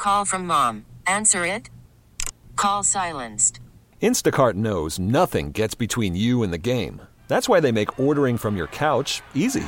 Call from mom. Answer it. Call silenced. Instacart knows nothing gets between you and the game. That's why they make ordering from your couch easy.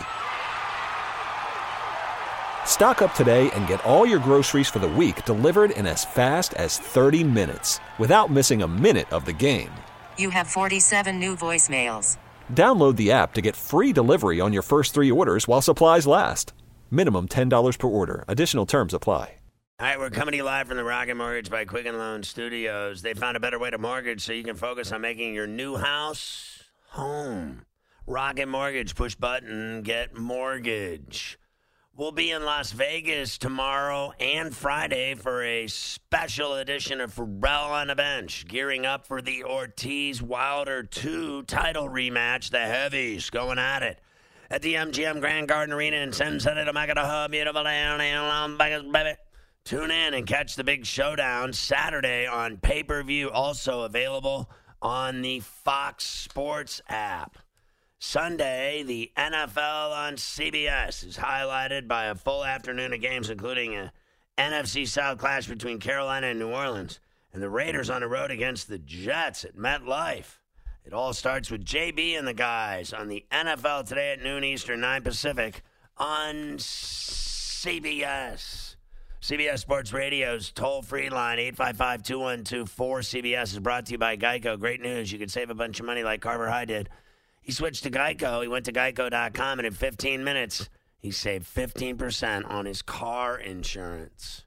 Stock up today and get all your groceries for the week delivered in as fast as 30 minutes without missing a minute of the game. You have 47 new voicemails. Download the app to get free delivery on your first 3 orders while supplies last. Minimum $10 per order. Additional terms apply. All right, we're coming to you live from the Rocket Mortgage by Quicken Loan Studios. They found a better way to mortgage so you can focus on making your new house home. Rocket Mortgage, push button, get mortgage. We'll be in Las Vegas tomorrow and Friday for a special edition of Pharrell on the Bench, gearing up for the Ortiz-Wilder 2 title rematch. The heavies going at it at the MGM Grand Garden Arena in Sin City, Jamaica. Beautiful down in Las Vegas, baby. Tune in and catch the big showdown Saturday on pay-per-view, also available on the Fox Sports app. Sunday, the NFL on CBS is highlighted by a full afternoon of games, including a NFC South clash between Carolina and New Orleans, and the Raiders on the road against the Jets at MetLife. It all starts with JB and the guys on the NFL Today at noon Eastern, 9 Pacific on CBS. CBS Sports Radio's toll-free line, 855-212-4CBS, is brought to you by Geico. Great news. You can save a bunch of money like Carver High did. He switched to Geico. He went to geico.com, and in 15 minutes, he saved 15% on his car insurance.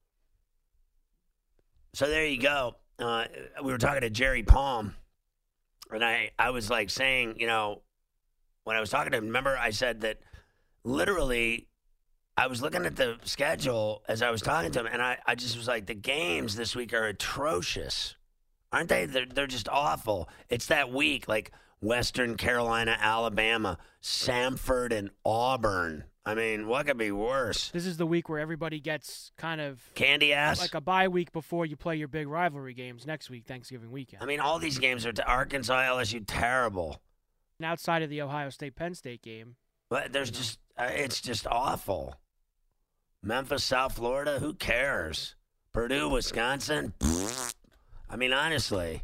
So there you go. We were talking to Jerry Palm, and I was like saying, you know, when I was talking to him, remember I said that literally I was looking at the schedule as I was talking to him, and I just was like, the games this week are atrocious. Aren't they? They're just awful. It's that week, like Western Carolina, Alabama, Samford, and Auburn. I mean, what could be worse? This is the week where everybody gets kind of candy ass, like a bye week before you play your big rivalry games next week, Thanksgiving weekend. I mean, all these games are to Arkansas, LSU, terrible. And outside of the Ohio State-Penn State game. But there's it's just awful. Memphis, South Florida, who cares? Purdue, Wisconsin. I mean, honestly.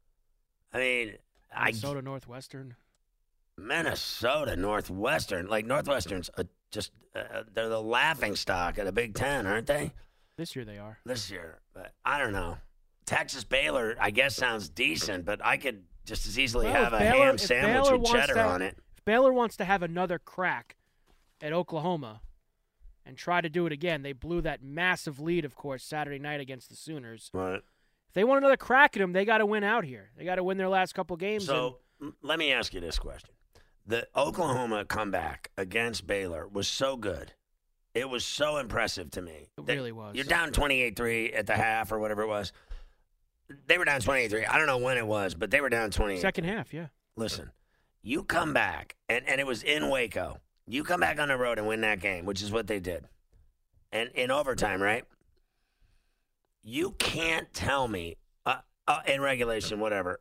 Minnesota, Northwestern. Minnesota, Northwestern. Like, Northwestern's they're the laughing stock of the Big Ten, aren't they? This year they are. This year. But I don't know. Texas Baylor, I guess, sounds decent, but I could just as easily have a ham sandwich with cheddar on it. If Baylor wants to have another crack at Oklahoma and try to do it again, they blew that massive lead, of course, Saturday night against the Sooners. Right. If they want another crack at them, they got to win out here. They got to win their last couple games. So let me ask you this question. The Oklahoma comeback against Baylor was so good. It was so impressive to me. It really was. You're down 28-3 at the half or whatever it was. They were down 28-3. I don't know when it was, but they were down 28. Second half, yeah. Listen, you come back, and it was in Waco. You come back on the road and win that game, which is what they did. And in overtime, right? You can't tell me, in regulation, whatever.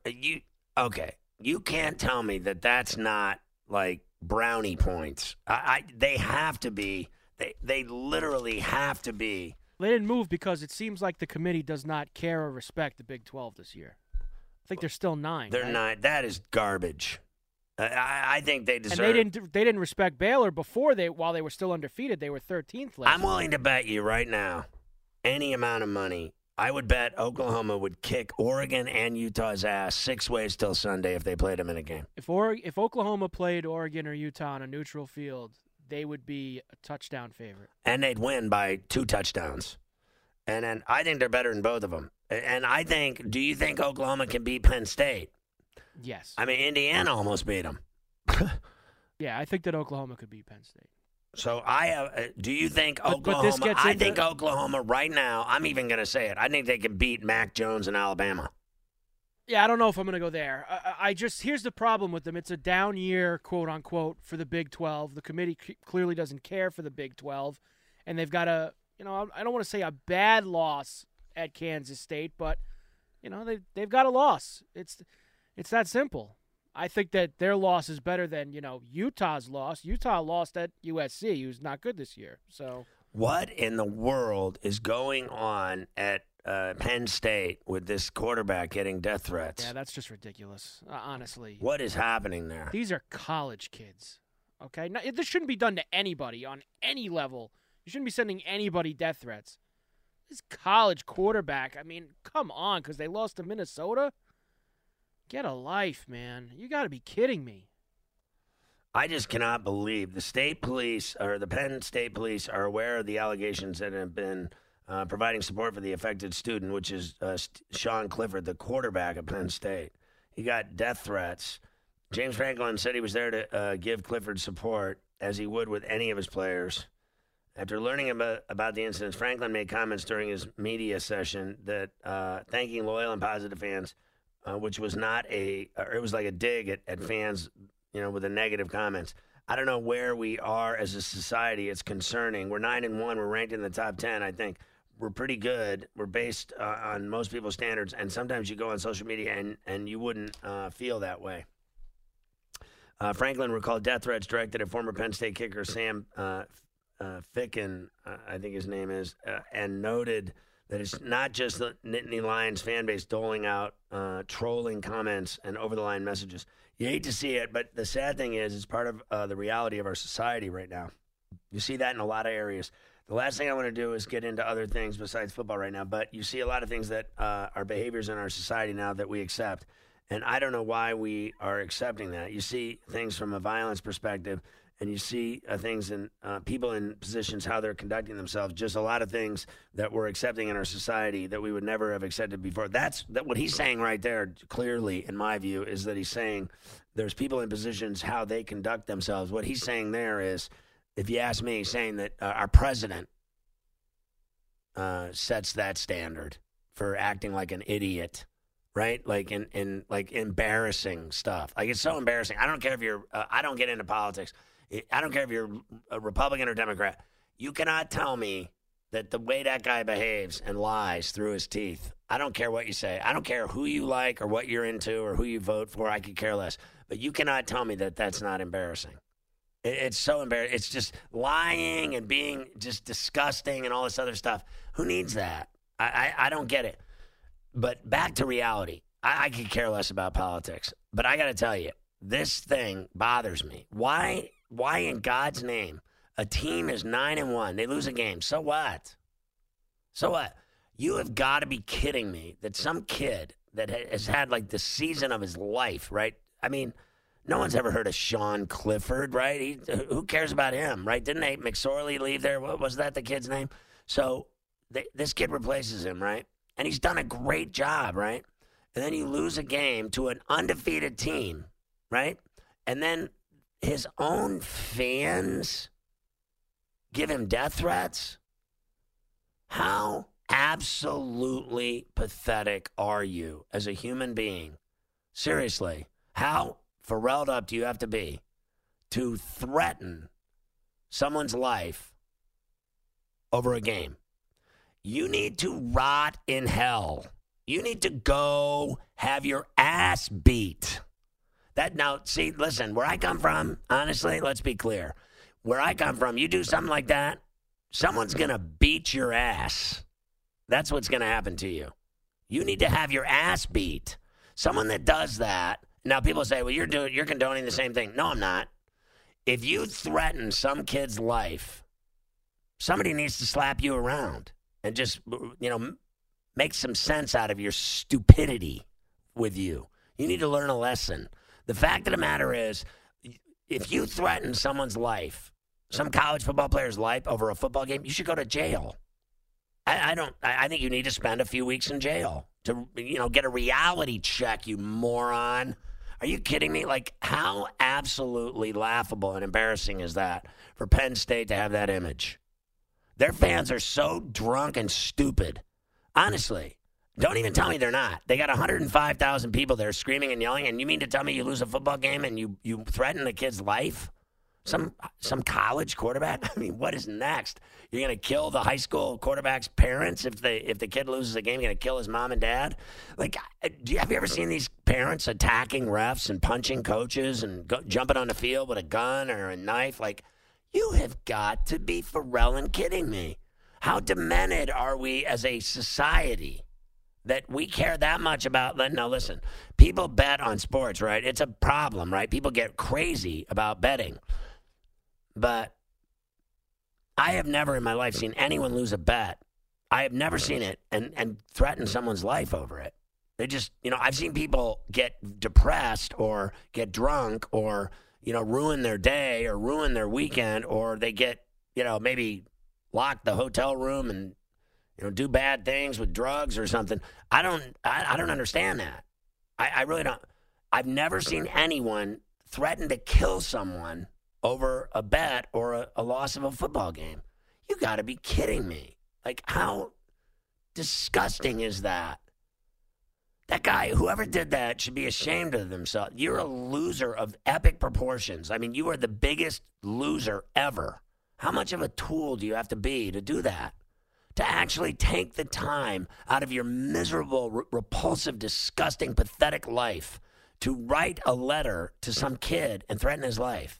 You can't tell me that that's not, like, brownie points. They have to be. They literally have to be. They didn't move because it seems like the committee does not care or respect the Big 12 this year. I think they're still 9. They're right? 9. That is garbage. I think they deserve. And they didn't respect Baylor while they were still undefeated. They were 13th last. I'm willing to bet you right now, any amount of money. I would bet Oklahoma would kick Oregon and Utah's ass 6 ways till Sunday if they played them in a game. If Oklahoma played Oregon or Utah on a neutral field, they would be a touchdown favorite. And they'd win by 2 touchdowns. And then I think they're better than both of them. And I think, do you think Oklahoma can beat Penn State? Yes. I mean, Indiana almost beat them. Yeah, I think that Oklahoma could beat Penn State. So do you think Oklahoma? I think Oklahoma right now. I'm even going to say it. I think they can beat Mac Jones in Alabama. Yeah, I don't know if I'm going to go there. Here's the problem with them. It's a down year, quote unquote, for the Big 12. The committee clearly doesn't care for the Big 12, and they've got I don't want to say a bad loss at Kansas State, but they've got a loss. It's that simple. I think that their loss is better than, Utah's loss. Utah lost at USC, who's not good this year. So What in the world is going on at Penn State with this quarterback getting death threats? Yeah, that's just ridiculous, honestly. What is happening there? These are college kids, okay? Now, this shouldn't be done to anybody on any level. You shouldn't be sending anybody death threats. This college quarterback, I mean, come on, because they lost to Minnesota? Get a life, man. You got to be kidding me. I just cannot believe the state police or the Penn State police are aware of the allegations that have been providing support for the affected student, which is Sean Clifford, the quarterback of Penn State. He got death threats. James Franklin said he was there to give Clifford support, as he would with any of his players. After learning about the incidents, Franklin made comments during his media session that thanking loyal and positive fans, which was not it was like a dig at fans, with the negative comments. I don't know where we are as a society. It's concerning. We're 9-1. We're ranked in the top 10. I think we're pretty good. We're based on most people's standards. And sometimes you go on social media and you wouldn't feel that way. Franklin recalled death threats directed at former Penn State kicker Sam Ficken, I think his name is, and noted that it's not just the Nittany Lions fan base doling out trolling comments and over-the-line messages. You hate to see it, but the sad thing is it's part of the reality of our society right now. You see that in a lot of areas. The last thing I want to do is get into other things besides football right now, but you see a lot of things that are behaviors in our society now that we accept, and I don't know why we are accepting that. You see things from a violence perspective, and you see things in people in positions, how they're conducting themselves, just a lot of things that we're accepting in our society that we would never have accepted before. That's what he's saying right there, clearly, in my view, is that he's saying there's people in positions, how they conduct themselves. What he's saying there is, if you ask me, he's saying that our president sets that standard for acting like an idiot, right? Like in like embarrassing stuff. Like, it's so embarrassing. I don't care if you're I don't get into politics. I don't care if you're a Republican or Democrat. You cannot tell me that the way that guy behaves and lies through his teeth, I don't care what you say. I don't care who you like or what you're into or who you vote for. I could care less. But you cannot tell me that that's not embarrassing. It's so embarrassing. It's just lying and being just disgusting and all this other stuff. Who needs that? I don't get it. But back to reality. I could care less about politics. But I got to tell you, this thing bothers me. Why in God's name? A team is 9-1. They lose a game. So what? So what? You have got to be kidding me that some kid that has had like the season of his life, right? I mean, no one's ever heard of Sean Clifford, right? Who cares about him, right? Didn't Nate McSorley leave there? What was that the kid's name? So this kid replaces him, right? And he's done a great job, right? And then you lose a game to an undefeated team, right? And then his own fans give him death threats? How absolutely pathetic are you as a human being? Seriously, how Pharrelled up do you have to be to threaten someone's life over a game? You need to rot in hell. You need to go have your ass beat. Now, see, listen, where I come from, honestly, let's be clear. Where I come from, you do something like that, someone's going to beat your ass. That's what's going to happen to you. You need to have your ass beat. Someone that does that, now people say, well, you're condoning the same thing. No, I'm not. If you threaten some kid's life, somebody needs to slap you around and just, make some sense out of your stupidity with you. You need to learn a lesson. The fact of the matter is, if you threaten someone's life, some college football player's life over a football game, you should go to jail. I think you need to spend a few weeks in jail to, get a reality check, you moron. Are you kidding me? Like, how absolutely laughable and embarrassing is that for Penn State to have that image? Their fans are so drunk and stupid. Honestly, don't even tell me they're not. They got 105,000 people there screaming and yelling, and you mean to tell me you lose a football game and you threaten a kid's life? Some college quarterback? I mean, what is next? You're going to kill the high school quarterback's parents if the kid loses a game? You're going to kill his mom and dad? Like, have you ever seen these parents attacking refs and punching coaches and jumping on the field with a gun or a knife? Like, You have got to be Pharrell kidding me. How demented are we as a society that we care that much about? Now, listen, people bet on sports, right? It's a problem, right? People get crazy about betting. But I have never in my life seen anyone lose a bet. I have never seen it and threaten someone's life over it. They just, I've seen people get depressed or get drunk or, ruin their day or ruin their weekend, or they get, maybe lock the hotel room and, do bad things with drugs or something. I don't understand that. I really don't. I've never seen anyone threaten to kill someone over a bet or a loss of a football game. You got to be kidding me. Like, how disgusting is that? That guy, whoever did that, should be ashamed of themselves. You're a loser of epic proportions. I mean, you are the biggest loser ever. How much of a tool do you have to be to do that? To actually take the time out of your miserable, repulsive, disgusting, pathetic life to write a letter to some kid and threaten his life.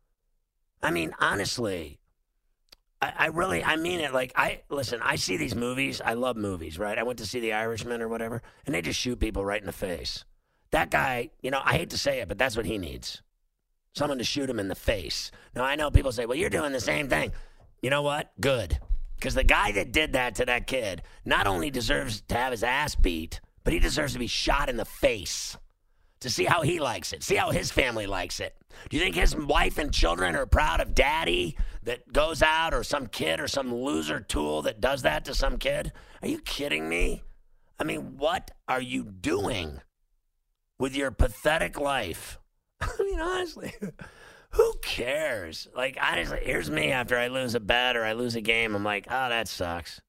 I mean, honestly, I mean it. Like, listen, I see these movies. I love movies, right? I went to see The Irishman or whatever, and they just shoot people right in the face. That guy, I hate to say it, but that's what he needs. Someone to shoot him in the face. Now, I know people say, well, you're doing the same thing. You know what? Good. Because the guy that did that to that kid not only deserves to have his ass beat, but he deserves to be shot in the face to see how he likes it, see how his family likes it. Do you think his wife and children are proud of daddy that goes out, or some kid or some loser tool that does that to some kid? Are you kidding me? I mean, what are you doing with your pathetic life? I mean, honestly, who cares? Like, honestly, here's me after I lose a bet or I lose a game. I'm like, oh, that sucks.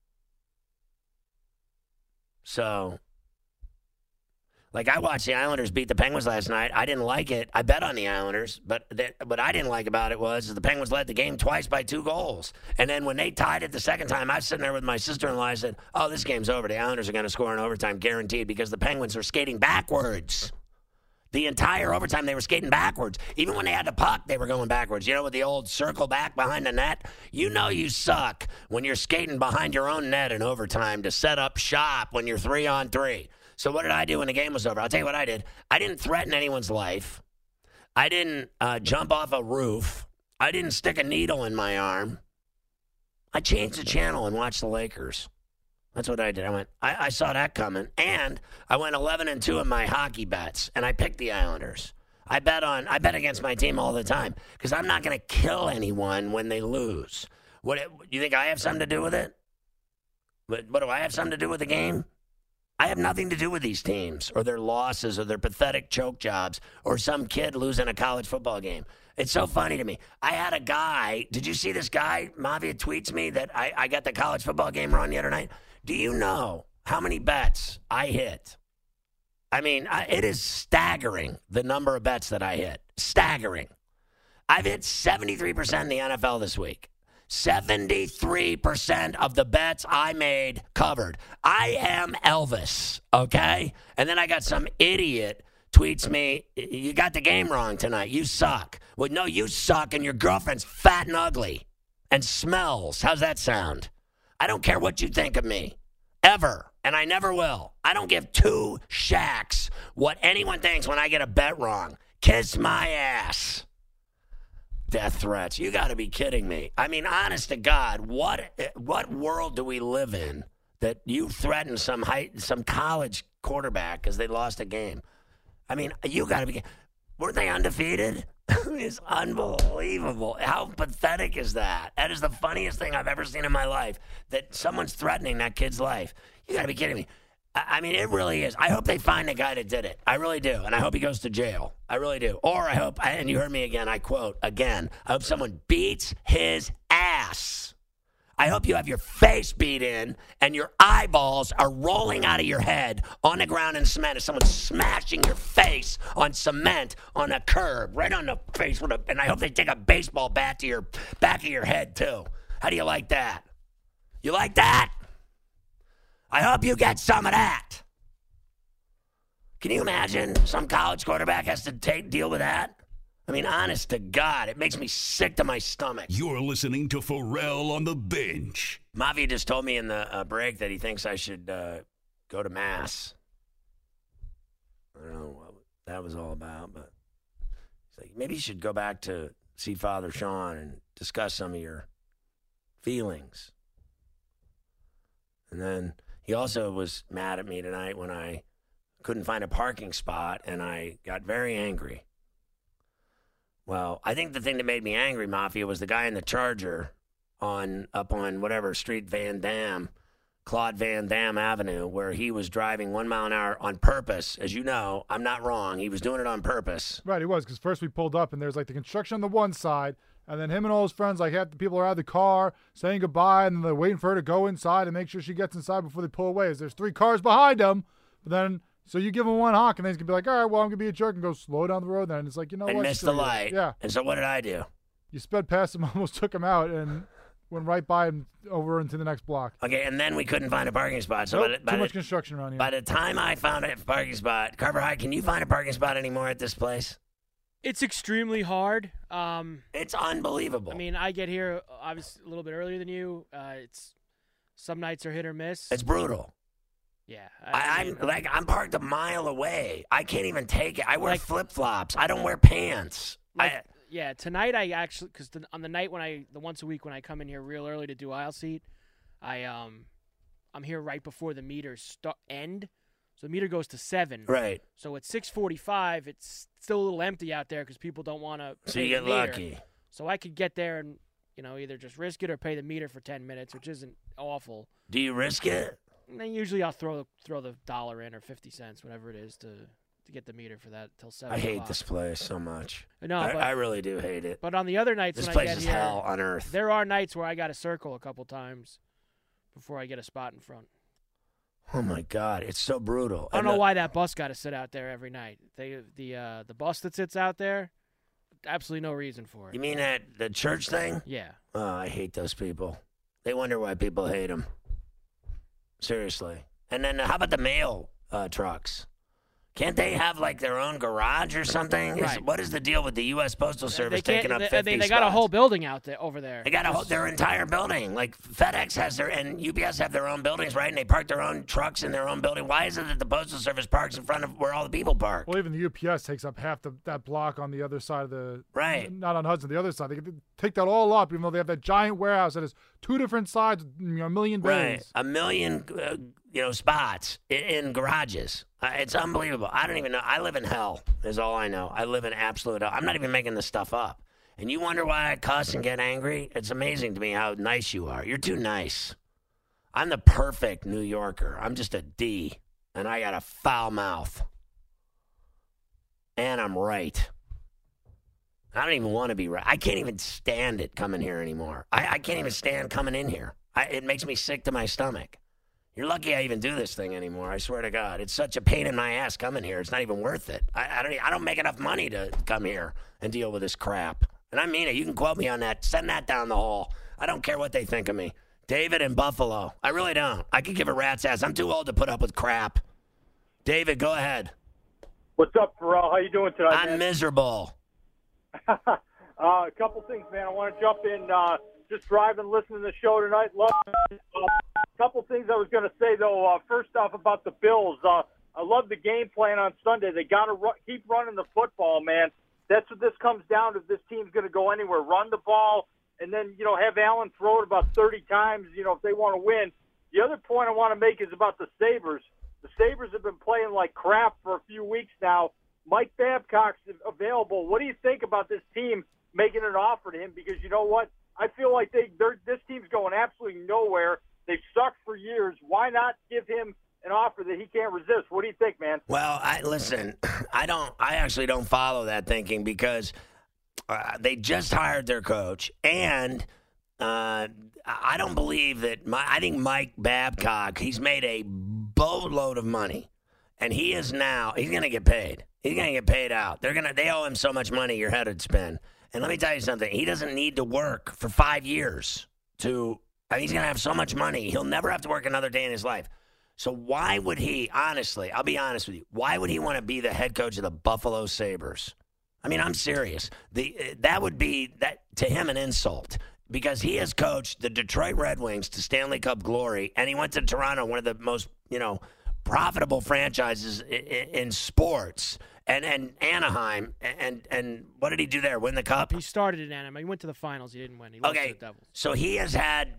So, like, I watched the Islanders beat the Penguins last night. I didn't like it. I bet on the Islanders, but what I didn't like about it was the Penguins led the game twice by 2 goals. And then when they tied it the second time, I was sitting there with my sister-in-law. I said, oh, this game's over. The Islanders are going to score in overtime, guaranteed, because the Penguins are skating backwards. The entire overtime, they were skating backwards. Even when they had the puck, they were going backwards. With the old circle back behind the net? You suck when you're skating behind your own net in overtime to set up shop when you're 3-on-3. So what did I do when the game was over? I'll tell you what I did. I didn't threaten anyone's life. I didn't jump off a roof. I didn't stick a needle in my arm. I changed the channel and watched the Lakers. That's what I did. I saw that coming. And I went 11-2 in my hockey bets, and I picked the Islanders. I bet against my team all the time because I'm not going to kill anyone when they lose. You think I have something to do with it? What do I have something to do with the game? I have nothing to do with these teams or their losses or their pathetic choke jobs or some kid losing a college football game. It's so funny to me. I had a guy. Did you see this guy? Mafia tweets me that I got the college football game wrong the other night. Do you know how many bets I hit? I mean, it is staggering, the number of bets that I hit. Staggering. I've hit 73% in the NFL this week. 73% of the bets I made covered. I am Elvis, okay? And then I got some idiot tweets me, you got the game wrong tonight. You suck. Well, no, you suck, and your girlfriend's fat and ugly and smells. How's that sound? I don't care what you think of me, ever, and I never will. I don't give 2 shacks what anyone thinks when I get a bet wrong. Kiss my ass. Death threats. You got to be kidding me. I mean, honest to God, what world do we live in that you threaten some college quarterback because they lost a game? I mean, you got to be. Weren't they undefeated? It's unbelievable. How pathetic is that? That is the funniest thing I've ever seen in my life, that someone's threatening that kid's life. You got to be kidding me. I mean, it really is. I hope they find the guy that did it. I really do. And I hope he goes to jail. I really do. Or I hope, and you heard me again, I quote again, I hope someone beats his ass. I hope you have your face beat in and your eyeballs are rolling out of your head on the ground in cement as someone's smashing your face on cement on a curb, right on the face. And I hope they take a baseball bat to your back of your head, too. How do you like that? You like that? I hope you get some of that. Can you imagine some college quarterback has to deal with that? I mean, honest to God, it makes me sick to my stomach. You're listening to Pharrell on the Bench. Mafia just told me in the break that he thinks I should go to Mass. I don't know what that was all about, but he's like, maybe you should go back to see Father Sean and discuss some of your feelings. And then he also was mad at me tonight when I couldn't find a parking spot, and I got very angry. Well, I think the thing that made me angry, Mafia, was the guy in the Charger up on whatever street, Claude Van Damme Avenue, where he was driving 1 mile an hour on purpose. As you know, I'm not wrong. He was doing it on purpose. Right, he was, because first we pulled up, and there's like the construction on the one side, and then him and all his friends, like half the people are out of the car saying goodbye, and then they're waiting for her to go inside and make sure she gets inside before they pull away. As there's 3 cars behind them, but then so you give him one honk, and then he's gonna be like, all right, well, I'm gonna be a jerk and go slow down the road. Then it's like, you know and what? Missed the light. Yeah. And so what did I do? You sped past him, almost took him out, and went right by him over into the next block. Okay, and then we couldn't find a parking spot. So Nope, too much construction around here. By the time I found a parking spot, Carver High, can you find a parking spot anymore at this place? It's extremely hard. It's unbelievable. I mean, I get here obviously a little bit earlier than you. It's some nights are hit or miss. It's brutal. Yeah. I'm parked a mile away. I can't even take it. I wear Like- flip-flops. I don't wear pants. Yeah, tonight I actually, because on the night the once a week when I come in here real early to do aisle seat, I'm here right before the meters end. So the meter goes to 7. Right. So at 6:45, it's still a little empty out there because people don't want to. So you get lucky. So I could get there and either just risk it or pay the meter for 10 minutes, which isn't awful. Do you risk it? And then usually I'll throw the $1 in or 50 cents, whatever it is, to get the meter for that till 7. I hate this place so much. No, I really do hate it. But on the other nights This when place I get is here, hell on earth. there are nights where I got to circle a couple times before I get a spot in front. Oh my God, it's so brutal. I don't know why that bus got to sit out there every night. The bus that sits out there, absolutely no reason for it. You mean at the church thing? Yeah. Oh, I hate those people. They wonder why people hate them. Seriously. And then how about the mail trucks? Can't they have like their own garage or something? Right. What is the deal with the U.S. Postal Service taking up 50 They got a spots? whole building out there over there. They got their entire building. Like FedEx has and UPS have their own buildings, right? And they park their own trucks in their own building. Why is it that the Postal Service parks in front of where all the people park? Well, even the UPS takes up half that block on the other side of the Right. Not on Hudson, the other side. They could take that all up, even though they have that giant warehouse that has 2 different sides, a million bays. Right, a million, spots in garages. It's unbelievable. I don't even know. I live in hell. Is all I know. I live in absolute hell. I'm not even making this stuff up. And you wonder why I cuss and get angry? It's amazing to me how nice you are. You're too nice. I'm the perfect New Yorker. I'm just a D, and I got a foul mouth. And I'm right. I don't even want to be right. I can't even stand it coming here anymore. I can't even stand coming in here. It makes me sick to my stomach. You're lucky I even do this thing anymore. I swear to God, it's such a pain in my ass coming here. It's not even worth it. I don't make enough money to come here and deal with this crap. And I mean it. You can quote me on that. Send that down the hall. I don't care what they think of me. David in Buffalo. I really don't. I could give a rat's ass. I'm too old to put up with crap. David, go ahead. What's up, Pharrell? How you doing tonight, I'm man? miserable. A couple things, man. I want to jump in. Just driving, listening to the show tonight. Love it. A couple things I was going to say, though. First off, about the Bills. I love the game plan on Sunday. They got to keep running the football, man. That's what this comes down to. If this team's going to go anywhere, run the ball, and then have Allen throw it about 30 times. If they want to win. The other point I want to make is about the Sabres. The Sabres have been playing like crap for a few weeks now. Mike Babcock's available. What do you think about this team making an offer to him? Because you know what? I feel like this team's going absolutely nowhere. They've sucked for years. Why not give him an offer that he can't resist? What do you think, man? Well, listen, I actually don't follow that thinking because they just hired their coach, and I don't believe that. I think Mike Babcock, he's made a boatload of money, and he's going to get paid. He's going to get paid out. They owe him so much money, your head would spin. And let me tell you something. He doesn't need to work for 5 years he's going to have so much money. He'll never have to work another day in his life. So why would he, honestly, I'll be honest with you, why would he want to be the head coach of the Buffalo Sabres? I mean, I'm serious. That would be to him an insult because he has coached the Detroit Red Wings to Stanley Cup glory, and he went to Toronto, one of the most profitable franchises in sports, and Anaheim, and what did he do there? Win the cup? He started in Anaheim. He went to the finals. He didn't win. He lost to the Devils. So he has had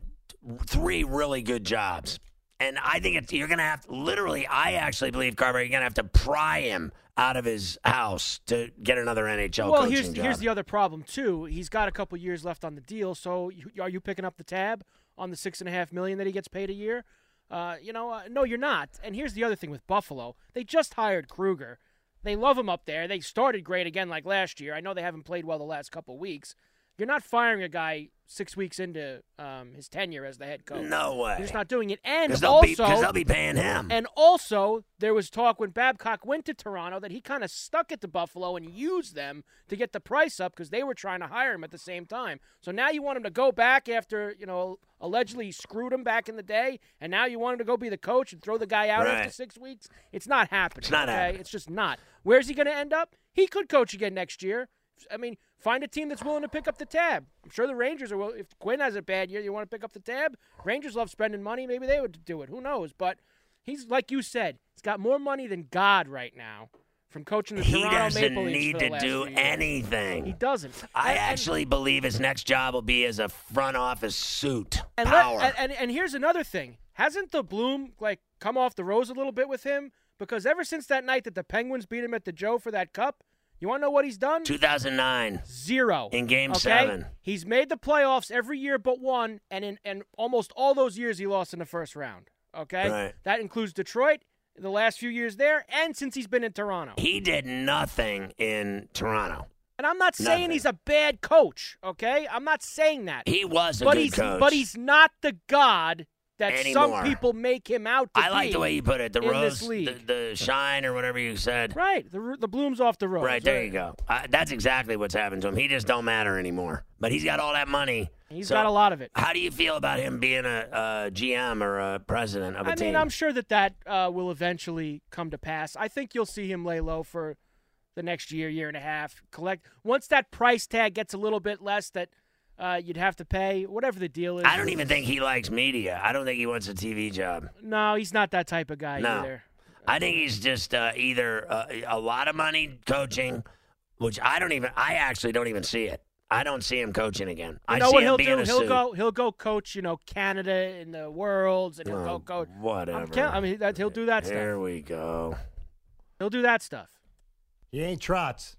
3 really good jobs. And I think you're going to have to, literally, I actually believe, Carver, you're going to have to pry him out of his house to get another NHL coaching job. Here's the other problem, too. He's got a couple years left on the deal, so are you picking up the tab on the $6.5 million that he gets paid a year? No, you're not. And here's the other thing with Buffalo. They just hired Kruger. They love him up there. They started great again like last year. I know they haven't played well the last couple weeks. You're not firing a guy 6 weeks into his tenure as the head coach. No way. You're just not doing it. And because also, they'll be paying him. And also, there was talk when Babcock went to Toronto that he kind of stuck it to Buffalo and used them to get the price up because they were trying to hire him at the same time. So now you want him to go back after, allegedly he screwed him back in the day, and now you want him to go be the coach and throw the guy out after 6 weeks? It's not happening. It's not happening. It's just not. Where's he going to end up? He could coach again next year. I mean, find a team that's willing to pick up the tab. I'm sure the Rangers are. If Quinn has a bad year, you want to pick up the tab? Rangers love spending money. Maybe they would do it. Who knows? But he's, like you said, he's got more money than God right now from coaching the Toronto Maple Leafs. He doesn't need to do anything. He doesn't. I actually believe his next job will be as a front office suit. And Power. And here's another thing. Hasn't the bloom come off the rose a little bit with him? Because ever since that night that the Penguins beat him at the Joe for that cup, you want to know what he's done? 2009. 0. In Game 7. He's made the playoffs every year but one, and in almost all those years he lost in the first round. Okay? Right. That includes Detroit, the last few years there, and since he's been in Toronto. He did nothing in Toronto. And I'm not saying he's a bad coach, okay? I'm not saying that. He was a good coach. But he's not the god that anymore. Some people make him out to be. I like the way you put it. The rose, this league. the shine, or whatever you said. Right. The bloom's off the rose. Right, there you go. That's exactly what's happened to him. He just don't matter anymore. But he's got all that money. He's got a lot of it. How do you feel about him being a GM or a president of a team? I mean, I'm sure that will eventually come to pass. I think you'll see him lay low for the next year and a half. Once that price tag gets a little bit less that you'd have to pay, whatever the deal is. I don't even think he likes media. I don't think he wants a TV job. No, he's not that type of guy either. I think he's just either a lot of money coaching, which I actually don't even see it. I don't see him coaching again. You know what he'll do? He'll go coach, Canada in the Worlds, and he'll go coach. Whatever. He'll do that stuff. Here we go. He'll do that stuff. He ain't Trotz.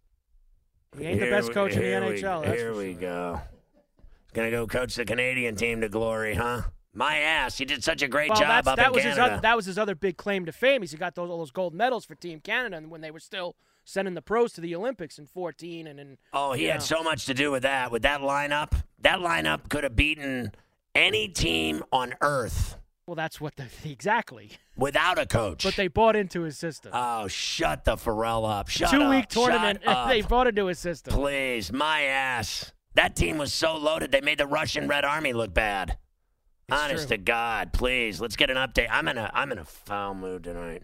He ain't the best coach in the NHL. Here we go. Going to go coach the Canadian team to glory, huh? My ass. He did such a great job up in Canada. That was his other big claim to fame. He got all those gold medals for Team Canada and when they were still sending the pros to the Olympics in 2014. He had so much to do with that. With that lineup could have beaten any team on Earth. Well, that's what exactly. Without a coach. But they bought into his system. Oh, shut the Pharrell up. Shut up. 2-week tournament, they bought into his system. Please, my ass. That team was so loaded, they made the Russian Red Army look bad. Honest to God, please, let's get an update. I'm in a foul mood tonight.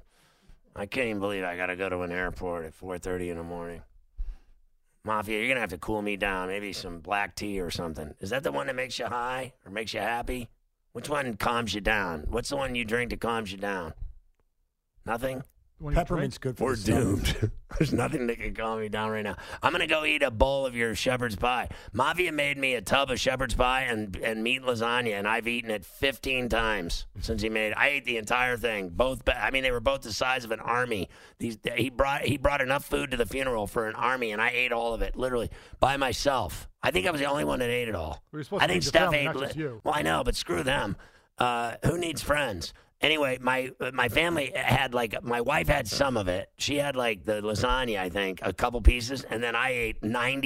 I can't even believe I got to go to an airport at 4:30 in the morning. Mafia, you're going to have to cool me down. Maybe some black tea or something. Is that the one that makes you high or makes you happy? Which one calms you down? What's the one you drink that calms you down? Nothing? Peppermint's good for We're doomed. There's nothing that can calm me down right now. I'm going to go eat a bowl of your shepherd's pie. Mafia made me a tub of shepherd's pie and meat lasagna, and I've eaten it 15 times since he made it. I ate the entire thing. They were both the size of an army. He brought enough food to the funeral for an army, and I ate all of it, literally, by myself. I think I was the only one that ate it all. I think Steph ate. Well, I know, but screw them. Who needs friends? Anyway, my family had my wife had some of it. She had the lasagna, I think, a couple pieces, and then I ate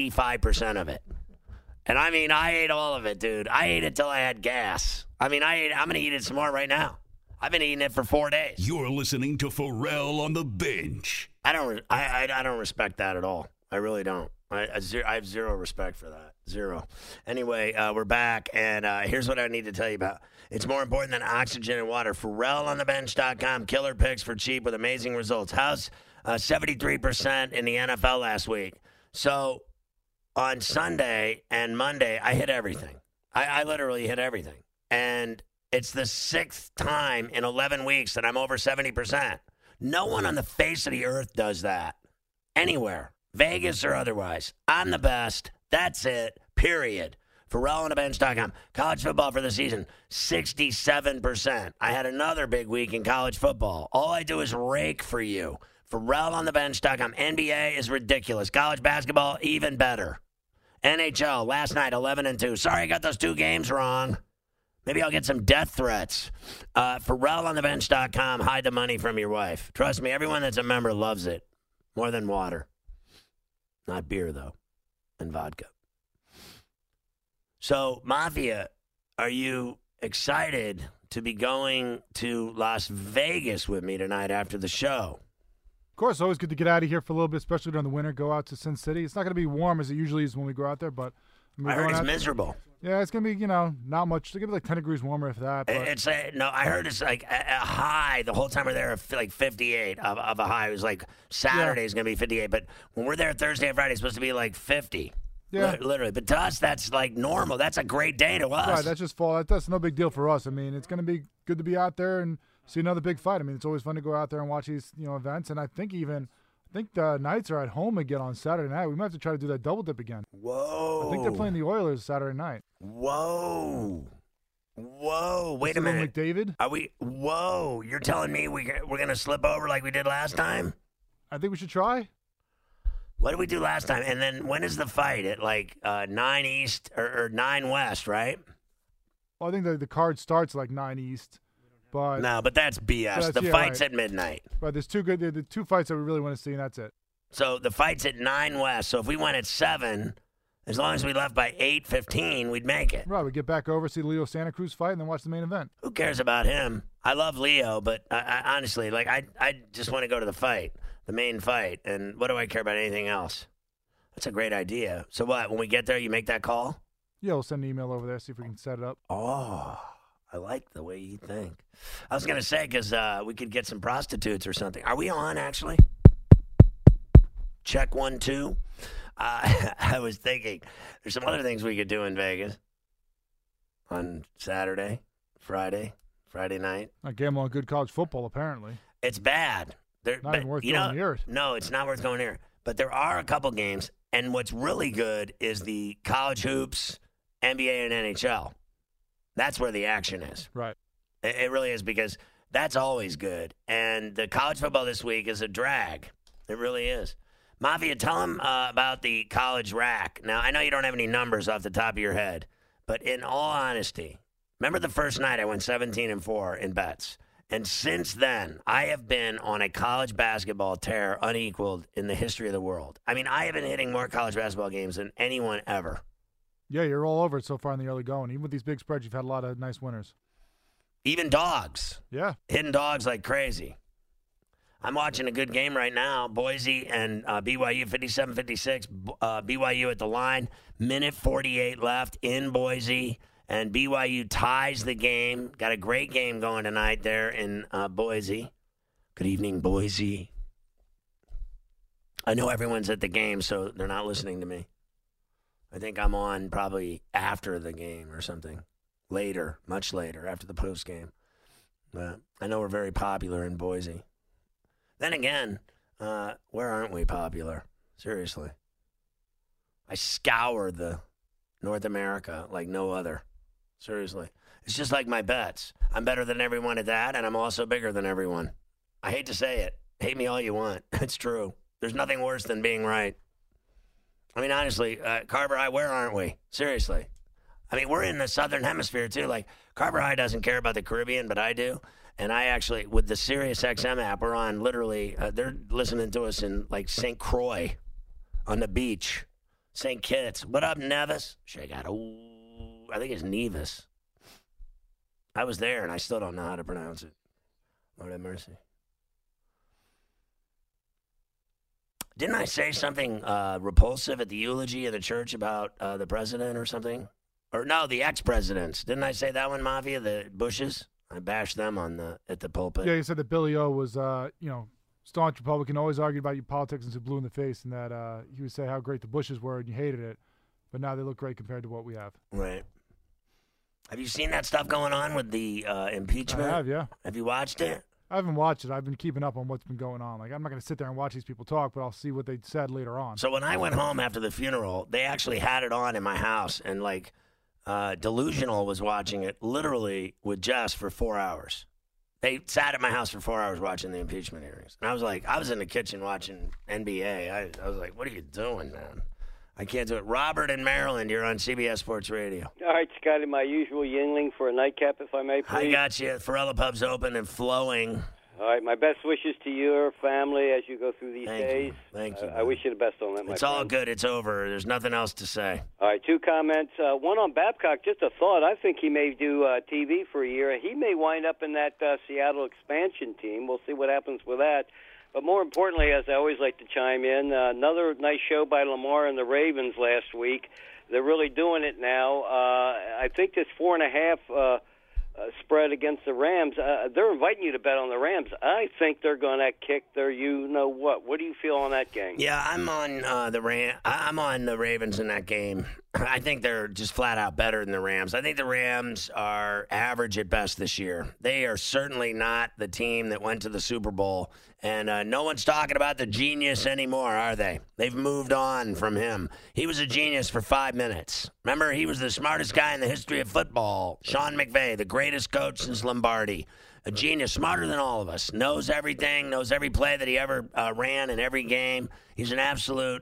95% of it. And I ate all of it, dude. I ate it till I had gas. I'm going to eat it some more right now. I've been eating it for 4 days. You're listening to Pharrell on the Bench. I don't respect that at all. I really don't. I have zero respect for that. Zero. Anyway, we're back, and here's what I need to tell you about. It's more important than oxygen and water. PharrellOnTheBench.com. Killer picks for cheap with amazing results. How's 73% in the NFL last week? So on Sunday and Monday, I hit everything. I literally hit everything. And it's the 6th time in 11 weeks that I'm over 70%. No one on the face of the earth does that. Anywhere. Vegas or otherwise. I'm the best. That's it. Period. PharrellOnTheBench.com. College football for the season, 67%. I had another big week in college football. All I do is rake for you. PharrellOnTheBench.com. NBA is ridiculous. College basketball, even better. NHL, last night, 11-2. Sorry I got those 2 games wrong. Maybe I'll get some death threats. PharrellOnTheBench.com. Hide the money from your wife. Trust me, everyone that's a member loves it. More than water. Not beer, though. And vodka. So, Mafia, are you excited to be going to Las Vegas with me tonight after the show? Of course, always good to get out of here for a little bit, especially during the winter. Go out to Sin City. It's not going to be warm as it usually is when we go out there, but I heard it's miserable. Yeah, it's going to be, not much. It's going to be like 10 degrees warmer if that. But. I heard it's like a high the whole time we're there, like 58 of a high. It was like Saturday's going to be 58, but when we're there Thursday and Friday, it's supposed to be like 50. Yeah. Literally. But to us, that's like normal. That's a great day to us. Right, that's just fall. That's no big deal for us. I mean, it's going to be good to be out there and see another big fight. I mean, it's always fun to go out there and watch these, events. And I think the Knights are at home again on Saturday night. We might have to try to do that double dip again. Whoa. I think they're playing the Oilers Saturday night. Whoa. Wait a minute. McDavid? Are we? Whoa. You're telling me we're going to slip over like we did last time? I think we should try. What did we do last time? And then when is the fight? At like 9 East or 9 West, right? Well, I think the card starts like 9 East. But no, but that's BS. The fight's at midnight. Right, there's the 2 fights that we really want to see, and that's it. So the fight's at 9 West. So if we went at 7, as long as we left by 8:15, we'd make it. Right, we get back over, see the Leo Santa Cruz fight, and then watch the main event. Who cares about him? I love Leo, but I honestly, I just want to go to the fight. The main fight, and what do I care about anything else? That's a great idea. So what, when we get there, you make that call? Yeah, we'll send an email over there, see if we can set it up. Oh, I like the way you think. I was going to say, because we could get some prostitutes or something. Are we on, actually? Check 1, 2. I was thinking, there's some other things we could do in Vegas on Saturday, Friday night. I gamble on good college football, apparently. It's bad. Not even worth going near it. No, it's not worth going near. But there are a couple games, and what's really good is the college hoops, NBA, and NHL. That's where the action is. Right. It really is, because that's always good. And the college football this week is a drag. It really is. Mafia, tell them about the college rack. Now, I know you don't have any numbers off the top of your head, but in all honesty, remember the first night I went 17-4 in bets. And since then, I have been on a college basketball tear unequaled in the history of the world. I mean, I have been hitting more college basketball games than anyone ever. Yeah, you're all over it so far in the early going. Even with these big spreads, you've had a lot of nice winners. Even dogs. Yeah. Hitting dogs like crazy. I'm watching a good game right now. Boise and BYU, 57-56. BYU at the line. Minute 48 left in Boise. And BYU ties the game. Got a great game going tonight there in Boise. Good evening, Boise. I know everyone's at the game, so they're not listening to me. I think I'm on probably after the game or something. Later, much later, after the post game. But I know we're very popular in Boise. Then again, where aren't we popular? Seriously. I scour the North America like no other. Seriously. It's just like my bets. I'm better than everyone at that, and I'm also bigger than everyone. I hate to say it. Hate me all you want. It's true. There's nothing worse than being right. I mean, honestly, Carver High, where aren't we? Seriously. I mean, we're in the Southern Hemisphere, too. Like, Carver High doesn't care about the Caribbean, but I do. And I actually, with the Sirius XM app, we're on literally, they're listening to us in, like, St. Croix on the beach. St. Kitts. What up, Nevis? Shake out. Ooh. I think it's Nevis. I was there, and I still don't know how to pronounce it. Lord have mercy. Didn't I say something repulsive at the eulogy of the church about the president or something? Or no, the ex-presidents. Didn't I say that one, Mafia? The Bushes? I bashed them at the pulpit. Yeah, you said that Billy O was, staunch Republican, always argued about you politicians who blew in the face, and that he would say how great the Bushes were and you hated it, but now they look great compared to what we have. Right. Have you seen that stuff going on with the impeachment? I have, yeah. Have you watched it? I haven't watched it. I've been keeping up on what's been going on. Like, I'm not going to sit there and watch these people talk, but I'll see what they said later on. So when I went home after the funeral, they actually had it on in my house, and Delusional was watching it literally with Jess for 4 hours. They sat at my house for 4 hours watching the impeachment hearings. And I was in the kitchen watching NBA. I was like, what are you doing, man? I can't do it. Robert in Maryland, you're on CBS Sports Radio. All right, Scotty, my usual Yingling for a nightcap, if I may, please. I got you. Farella Pub's open and flowing. All right, my best wishes to your family as you go through these days. Thank you. I wish you the best on that, my It's friend. all good. It's over. There's nothing else to say. All right, 2 comments. One on Babcock, just a thought. I think he may do TV for a year. He may wind up in that Seattle expansion team. We'll see what happens with that. But more importantly, as I always like to chime in, another nice show by Lamar and the Ravens last week. They're really doing it now. I think this 4.5 spread against the Rams, they're inviting you to bet on the Rams. I think they're going to kick their you-know-what. What do you feel on that game? Yeah, I'm on I'm on the Ravens in that game. I think they're just flat out better than the Rams. I think the Rams are average at best this year. They are certainly not the team that went to the Super Bowl. And no one's talking about the genius anymore, are they? They've moved on from him. He was a genius for 5 minutes. Remember, he was the smartest guy in the history of football. Sean McVay, the greatest coach since Lombardi. A genius, smarter than all of us. Knows everything, knows every play that he ever ran in every game. He's an absolute...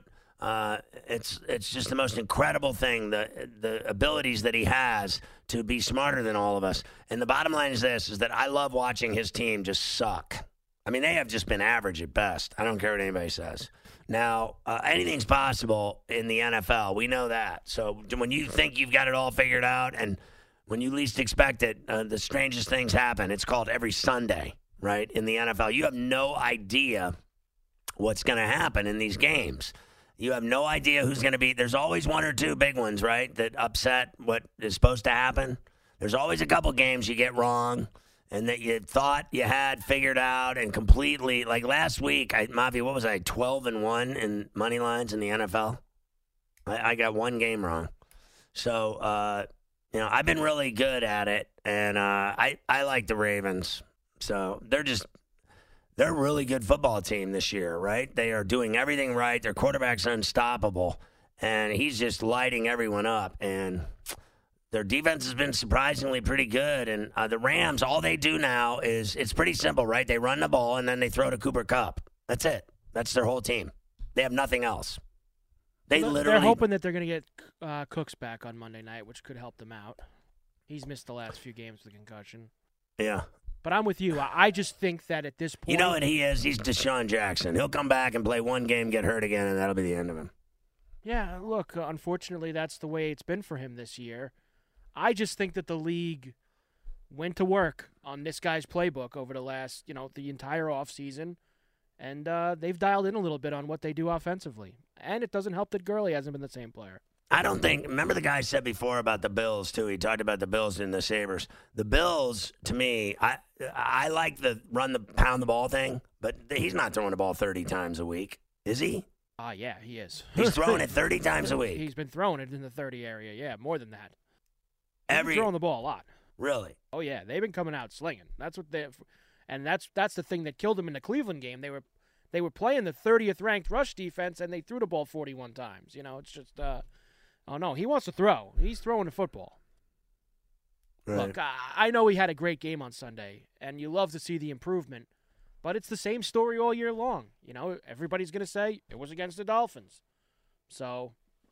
it's just the most incredible thing, the abilities that he has to be smarter than all of us. And the bottom line is this, is that I love watching his team just suck. I mean, they have just been average at best. I don't care what anybody says. Now, anything's possible in the NFL. We know that. So when you think you've got it all figured out and when you least expect it, the strangest things happen. It's called every Sunday, right, in the NFL. You have no idea what's going to happen in these games. You have no idea who's going to be. There's always 1 or 2 big ones, right, that upset what is supposed to happen. There's always a couple games you get wrong and that you thought you had figured out and completely. Like last week, Mavi, what was I, 12-1 in money lines in the NFL? I got one game wrong. So, I've been really good at it, and I like the Ravens. So they're a really good football team this year, right? They are doing everything right. Their quarterback's unstoppable, and he's just lighting everyone up. And their defense has been surprisingly pretty good. And the Rams, all they do now is it's pretty simple, right? They run the ball, and then they throw to Cooper Kupp. That's it. That's their whole team. They have nothing else. They're hoping that they're going to get Cooks back on Monday night, which could help them out. He's missed the last few games with a concussion. Yeah. But I'm with you. I just think that at this point... You know what he is? He's Deshaun Jackson. He'll come back and play one game, get hurt again, and that'll be the end of him. Yeah, look, unfortunately, that's the way it's been for him this year. I just think that the league went to work on this guy's playbook over the last, the entire offseason, and they've dialed in a little bit on what they do offensively. And it doesn't help that Gurley hasn't been the same player. I don't think – remember the guy said before about the Bills, too. He talked about the Bills and the Sabres. The Bills, to me, I like the pound the ball thing, but he's not throwing the ball 30 times a week, is he? Yeah, he is. He's throwing it 30 times a week. He's been throwing it in the 30 area, yeah, more than that. He's been throwing the ball a lot. Really? Oh, yeah, they've been coming out slinging. That's the thing that killed them in the Cleveland game. They were playing the 30th ranked rush defense, and they threw the ball 41 times. It's just oh, no, he wants to throw. He's throwing the football. Right. Look, I know he had a great game on Sunday, and you love to see the improvement, but it's the same story all year long. Everybody's going to say it was against the Dolphins. So,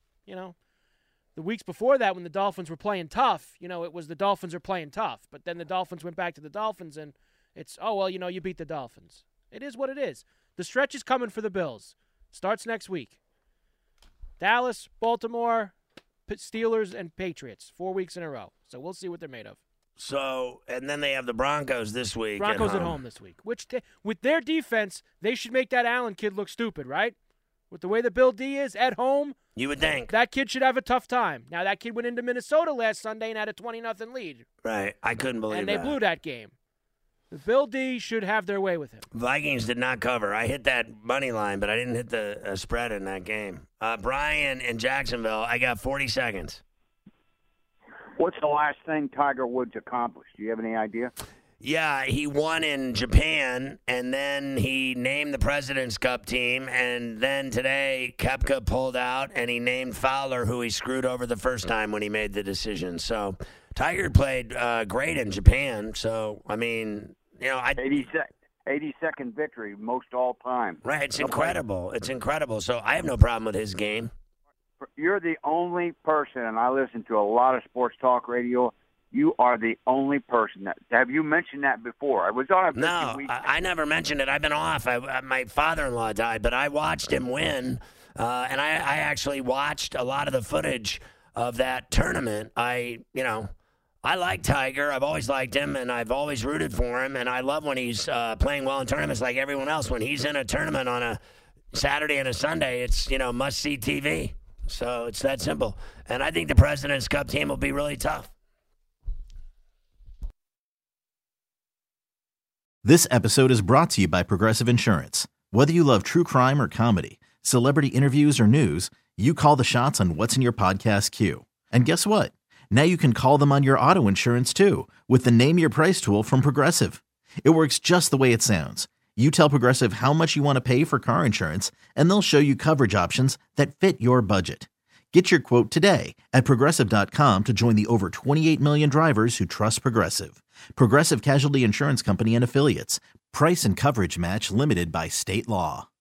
the weeks before that when the Dolphins were playing tough, it was the Dolphins are playing tough. But then the Dolphins went back to the Dolphins, and it's, you beat the Dolphins. It is what it is. The stretch is coming for the Bills. Starts next week. Dallas, Baltimore, Steelers, and Patriots. 4 weeks in a row. So we'll see what they're made of. So, and then they have the Broncos this week. Broncos at home this week. Which, with their defense, they should make that Allen kid look stupid, right? With the way that Bill D is at home, you would think that kid should have a tough time. Now, that kid went into Minnesota last Sunday and had a 20-0 lead. Right. I couldn't believe that. And they blew that game. Bill D should have their way with him. Vikings did not cover. I hit that money line, but I didn't hit the spread in that game. Brian in Jacksonville, I got 40 seconds. What's the last thing Tiger Woods accomplished? Do you have any idea? Yeah, he won in Japan, and then he named the President's Cup team, and then today Koepka pulled out, and he named Fowler, who he screwed over the first time when he made the decision. So Tiger played great in Japan. So, I mean, 82nd victory, most all time. Right, it's incredible. It's incredible. So I have no problem with his game. You're the only person, and I listen to a lot of sports talk radio. You are the only person that. Have you mentioned that before? I was on a 50-week. I never mentioned it. I've been off. My father-in-law died, but I watched him win, and I actually watched a lot of the footage of that tournament. I like Tiger. I've always liked him, and I've always rooted for him, and I love when he's playing well in tournaments like everyone else. When he's in a tournament on a Saturday and a Sunday, it's, must-see TV. So it's that simple. And I think the President's Cup team will be really tough. This episode is brought to you by Progressive Insurance. Whether you love true crime or comedy, celebrity interviews or news, you call the shots on what's in your podcast queue. And guess what? Now you can call them on your auto insurance too with the Name Your Price tool from Progressive. It works just the way it sounds. You tell Progressive how much you want to pay for car insurance, and they'll show you coverage options that fit your budget. Get your quote today at Progressive.com to join the over 28 million drivers who trust Progressive. Progressive Casualty Insurance Company and Affiliates. Price and coverage match limited by state law.